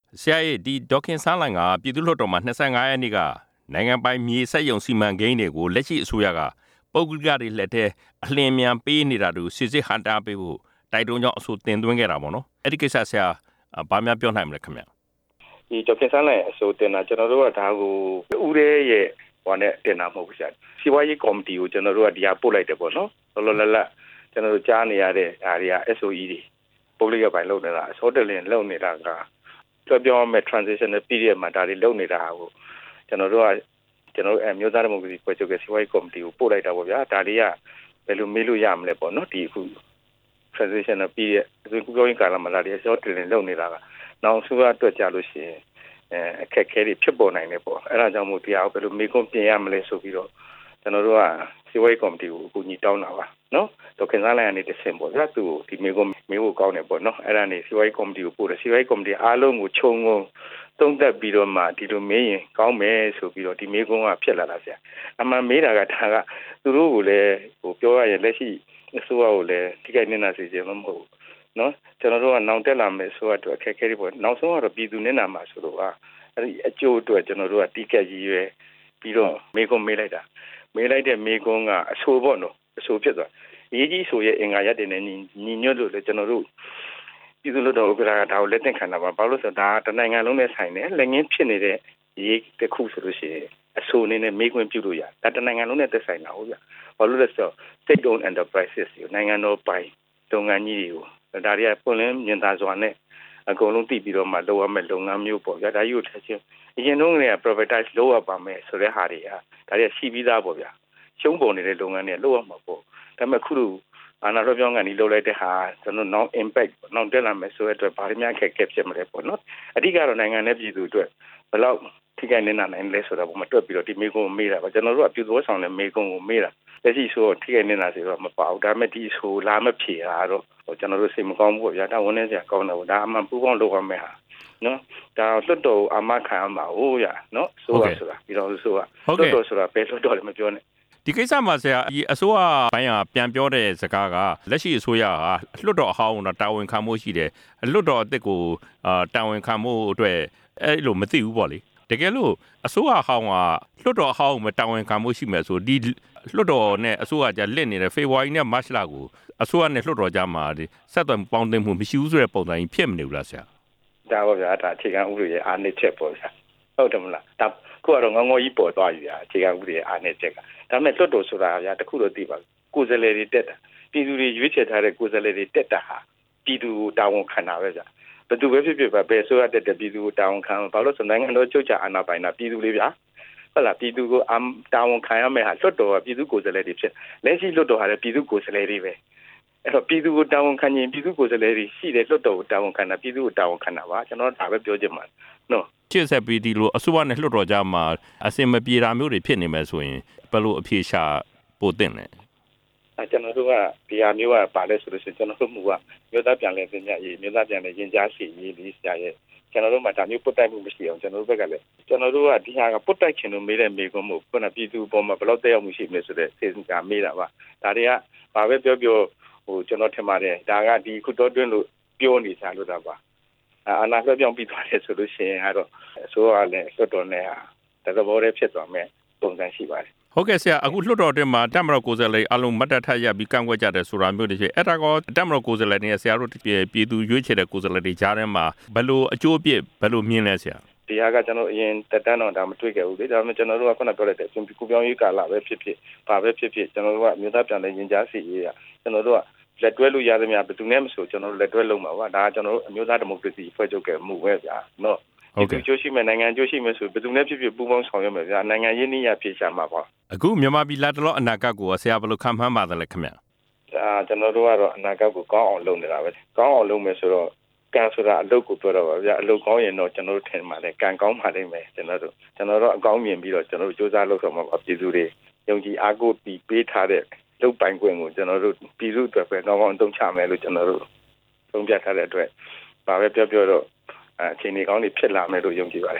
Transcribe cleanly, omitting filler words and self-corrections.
ဆရာရဲ့ဒီဒေါခင်ဆန်းလှိုင်ကပြည်သူ့လွှတ်တော်မှာ25ရက်နေ့ကနိုင်ငံပိုင်မြေစက်ရုံစီမံကိန်းတွေကိုလက်ရှိအစိုးရကပုဂ္ဂလိကတွေလက်ထဲအလင်းမြန်ပေးနေတာတို့စစ်စစ်ဟန်တာပေးဖို့တိုက်တွန်းကြောင်းအဆိုတင်သွင်းခဲ့တာပေါ့နော်အဲ့ဒီကိစ္စဆရာဘာများပြောနိုင်မလဲခင်ဗျဒီဒေါခင်ဆန်းလှိုင်အဆိုတင်တာကျွန်တော်တို့ကဒါကိုဦးရဲရဲ့ဟိုနဲ့တင်တာမဟုတ်ဘူးဆရာစီဝါရေးကော်မတီကိုကျွန်တော်တို့ကဒီဟာပို့လိုက်တယ်ပေါ့နော်လောလောလတ်လတ်ကျွန်တော်တို့ကြားနေရတဲ့အားတွေက SOE တွေပုဂ္ဂလိကပိုင်းလုပ်နေတာအစောတလင်လုပ်နေတာကပြောမဲ့ transitional period မှာဒါတွေလုပ်နေတာကိုကျွန်တော်တို့မျိုးသားဒီမိုကရေစီဖွဲ့ချုပ်ရဲ့စီဝါရေးကော်မတီကိုပို့လိုက်တာပေါ့ဗျာဒါတွေကဘယ်လိုမေးလို့ရမလဲပေါ့နော်ဒီအခု transitional period အခုပြောရင်ကာလမှာဒါတွေအစောတလင်လုပ်နေတာကနောက်ဆိုအတွက်ကြလို့ရှိရင်အခက်အခဲတွေဖြစ်ပေါ်နိုင်တယ်ပေါ့အဲ့ဒါကြောင့်မို့တရားဘယ်လိုမေးခွန်းပြင်ရမလဲဆိုပြီးတော့ကျွန်တော်တို့ကစီဝါရေးကော်မတီကိုအကူအညီတောင်းတာပါနော်ဒေါခင်ဆန်းလှိုင်ကနေတဆင့်ပေါ့ဗျာသူဒီမေးခွန်းမေးဖို့ကောင်းတယ်ပေါ့နော်အဲ့ဒါနေစီဝါရေးကော်မတီကိုပို့တယ်စီဝါရေးကော်မတီအားလုံးကိုခြုံငုံသုံးသပ်ပြီးတော့မှဒီလိုမေးရင်ကောင်းမယ်ဆိုပြီးတော့ဒီမေးခွန်းကဖြစ်လာတာဆရာအမှန်မေးတာကဒါကသူတို့ကိုလည်းဟိုပြောရရင်လက်ရှိအစိုးရကိုလည်းထိခိုက်နေတာစီစဉ်မဟုတ်နော်ကျွန်တော်တို့ကနောင်တက်လာမယ်ဆိုတော့အခက်အခဲတွေပေါ့နောက်ဆုံးကတော့ပြည်သူနေနာမှာဆိုတော့အဲ့ဒီအကျိုးအတွက်ကျွန်တော်တို့ကတိကျရည်ရွယ်ပြီးတော့မေးခွန်းမေးလိုက်တာမေးလိုက်တဲ့မေးခွန်းကအဆိုပေါ့နော်အဆိုဖြစ်သွားရေးကြီးဆိုရဲ့အင်္ဂါရက်တင်နေညီညွတ်လို့လေကျွန်တော်တို့ပြည်သူ့လွှတ်တော်ဥက္ကဋ္ဌကဒါကိုလက်သင့်ခံတာပါဘာလို့ဆိုတော့ဒါတနိုင်ငံလုံးနဲ့ဆိုင်တယ်လက်ငင်းဖြစ်နေတဲ့ရေးတစ်ခုဆိုလို့ရှိရင်အဆိုအနေနဲ့မေးခွန်းပြုလို့ရဒါတနိုင်ငံလုံးနဲ့သက်ဆိုင်တာဟုတ်ဗျဘာလို့လဲဆိုတော့ state owned enterprises နိုင်ငံတော်ပိုင်လုပ်ငန်းကြီးတွေကိုဒါတွေကပွင့်လင်းမြင်သာစွာနဲ့အကုန်လုံးသိပြီးတော့မှလုပ်ရမယ့်လုပ်ငန်းမျိုးပေါ့ဗျာဒါကြီးကိုထည့်ချင်းအရင်တော့က privatize လုပ်ရပါမယ်ဆိုတဲ့ဟာတွေကဒါတွေရှိပြီးသားပေါ့ဗျာရှုံးပေါ်နေတဲ့လုပ်ငန်းတွေလုပ်ရမှာပေါ့ဒါပေမဲ့ခုလိုအာဏာလွှဲပြောင်းကန်ဒီလုပ်လိုက်တဲ့ဟာကျွန်တော် non impact နောက်တက်လာမယ်ဆိုတဲ့အတွက်ဘာတွေများခက်ခဲဖြစ်မလဲပေါ့နော်အဓိကတော့နိုင်ငံနဲ့ပြည်သူအတွက်ဘယ်လောက်ထိခိုက်နေတာနိုင်လဲဆိုတော့ပုံမှန်တွက်ပြီးတော့ဒီမေးခွန်းကိုမေးတာပါကျွန်တော်တို့အပြုသဘောဆောင်တဲ့မေးခွန်းကိုမေးတာလက်ရှိဆိုတော့ထိခိုက်နေတာဆိုတော့မပါဘူးဒါပေမဲ့ဒီဆိုလာမဖြေတာတော့ကျွန်တော်တို့စိတ်မကောင်းဘူးပေါ့ဗျာဒါဝန်နေစရာကောင်းတယ်ပေါ့ဒါအမှန်ပူပေါင်းလုပ်ရမယ်ဟာနော်ဒါလွတ်တော်အာမခံရမှာဟုတ်ရနော်ဆိုတာပြီးတော့ဆိုတာလွတ်တော်ဆိုတာဘယ်လွတ်တော်လဲမပြောနဲ့ဒီကိစ္စမှာဆရာအစိုးရဘိုင်းကပြန်ပြောတဲ့စကားကလက်ရှိအစိုးရကလွှတ်တော်အဟောင်းကတာဝန်ခံမှုရှိတယ်လွှတ်တော်အသစ်ကိုတာဝန်ခံမှုအတွက်အဲ့လိုမသိဘူးပေါ့လေတကယ်လို့အစိုးရအဟောင်းကလွှတ်တော်အဟောင်းကိုတာဝန်ခံမှုရှိမယ်ဆိုဒီလွှတ်တော်နဲ့အစိုးရကြားလက်နေတဲ့ဖေဖော်ဝါရီနဲ့မတ်လကိုအစိုးရနဲ့လွှတ်တော်ကြားမှာဆက်သွယ်ပေါင်းသိမှုမရှိဘူးဆိုတဲ့ပုံစံကြီးဖြစ်မနေဘူးလားဆရာဒါပါဗျာဒါအခြေခံဥပဒေရဲ့အားနည်းချက်ပေါ့ဗျာဟုတ်တယ်မလားဒါခုကတော့ငငေါကြီးပေါ်သွားပြီဗျာအခြေခံဥပဒေရဲ့အားနည်းချက်ကဒါပေမဲ့လွှတ်တော်ဆိုတာဗျာတခုတော့သိပါကိုယ်စားလှယ်တွေတက်တာပြည်သူတွေရွေးချယ်ထားတဲ့ကိုယ်စားလှယ်တွေတက်တာဟာပြည်သူကိုတာဝန်ခံတာပဲဗျာဘယ်သူပဲဖြစ်ဖြစ်ပဲဘယ်ဆိုရတဲ့ပြည်သူကိုတာဝန်ခံဘာလို့ဆိုနိုင်ငံတော်ချုပ်ချာအာဏာပိုင်တာပြည်သူလေးဗျာဟုတ်လားပြည်သူကိုတာဝန်ခံရမယ်ဟာလွှတ်တော်ကပြည်သူကိုယ်စားလှယ်တွေဖြစ်လက်ရှိလွှတ်တော်ဟာလည်းပြည်သူကိုယ်စားလှယ်တွေပဲအဲ့တော့ပြည်သူကိုတာဝန်ခံရင်ပြည်သူကိုယ်စားလှယ်တွေရှိတယ်လွှတ်တော်ကိုတာဝန်ခံတာပြည်သူကိုတာဝန်ခံတာပါကျွန်တော်ဒါပဲပြောချင်ပါတယ်နော်ချစ်ဆက်ပြီးဒီလိုအစိုးရနဲ့လွှတ်တော်ကြားမှာအစင်မပြေတာမျိုးတွေဖြစ်နေမယ်ဆိုရင်ဘယ်လိုအဖြေရှာပို့တင်လဲကျွန်တော်တို့ကဒီဟာမျိုးကပါလဲဆိုလို့ရှိရင်ကျွန်တော်တို့ကမြို့သားပြန်လဲပညာရေးမြို့သားပြန်လဲရင်ကြားစီရေးလေးဆရာရဲ့ကျွန်တော်တို့မှဒါမျိုးပုတ်တိုက်မှုမရှိအောင်ကျွန်တော်တို့ဘက်ကလည်းကျွန်တော်တို့ကဒီဟာကပုတ်တိုက်ခြင်းလို့မေးတဲ့မေးခွန်းမို့ခုနပြည်သူပေါ်မှာဘယ်လောက်တက်ရောက်မှုရှိမလဲဆိုတဲ့စေစကားမေးတာပါဒါတွေကဘာပဲပြောဟိုကျွန်တော်ထင်ပါတယ်ဒါကဒီခုတော့တွင်းလို့ပြောနေကြလို့တာပါအာဏာလွှဲပြောင်းပြီးသွားတယ်ဆိုလို့ရှိရင်ကတော့အစိုးရလည်းလွှတ်တော်နဲ့ဟာသဘောတည်းဖြစ်သွားမယ်ပုံစံရှိပါတယ်ဟုတ်ကဲ့ဆရာအခုလွှတ်တော်အတွင်းမှာတပ်မတော်ကိုယ်စားလှယ်အလုံးမတ်တပ်ထပ်ရပြီးကန့်ကွက်ကြတယ်ဆိုတာမျိုးတွေရှိအဲ့ဒါကတပ်မတော်ကိုယ်စားလှယ်တွေဆရာတို့ပြည်သူရွေးချယ်တဲ့ကိုယ်စားလှယ်တွေကြားထဲမှာဘယ်လိုအကျိုးအပြစ်ဘယ်လိုမြင်လဲဆရာဒီဟာကကျွန်တော်အရင်တက်တန်းတော့ဒါမတွေ့ခဲ့ဘူးလေဒါပေမဲ့ကျွန်တော်တို့ကခုနပြောလိုက်တဲ့ကူပြောင်းရေးကာလပဲဖြစ်ဖြစ်ဘာပဲဖြစ်ဖြစ်ကျွန်တော်တို့ကမြို့သားပြန်လဲရင်ကြားစီရေးကျွန်တော်တို့ကလက်တွဲလို့ရသမျှဘယ်သူနဲ့မဆိုကျွန်တော်တို့လက်တွဲလုပ်မှာပါဒါကကျွန်တော်တို့အမျိုးသားဒီမိုကရေစီဖွဲ့ချုပ်ကမှုပဲဗျာနော်ဟုတ်ကဲ့ကျိုးရှိမယ်နိုင်ငံကျိုးရှိမယ်ဆိုဘယ်သူနဲ့ဖြစ်ဖြစ်ပူးပေါင်းဆောင်ရွက်မယ်ဗျာနိုင်ငံရေးနည်းရဖြေရှာမှာပါအခုမြန်မာပြည်လက်တလောအနာဂတ်ကိုဆရာဘယ်လိုခံမှန်းပါတယ်လဲခင်ဗျကျွန်တော်တို့ကတော့အနာဂတ်ကိုကောင်းအောင်လုပ်နေတာပဲကောင်းအောင်လုပ်မယ်ဆိုတော့ကံဆိုတာအလုပ်ကိုပြောတော့ပါဗျာအလုပ်ကောင်းရင်တော့ကျွန်တော်တို့ထင်ပါတယ်ကံကောင်းပါလိမ့်မယ်ကျွန်တော်တို့အကောင်းမြင်ပြီးတော့ကျွန်တော်တို့စူးစမ်းလုပ်ဆောင်မှာပြည်သူတွေယုံကြည်အားကိုးပြီးပေးထားတဲ့လုပ်ပိုင်ခွင့်ကိုကျွန်တော်တို့ပြည်သူ့အတွက်ပဲကောင်းကောင်းအသုံးချမယ်လို့ကျွန်တော်တို့သုံးပြထားတဲ့အတွက်ဘာပဲပြောတော့အခြေအနေကောင်းတွေဖြစ်လာမယ်လို့ယုံကြည်ပါတယ်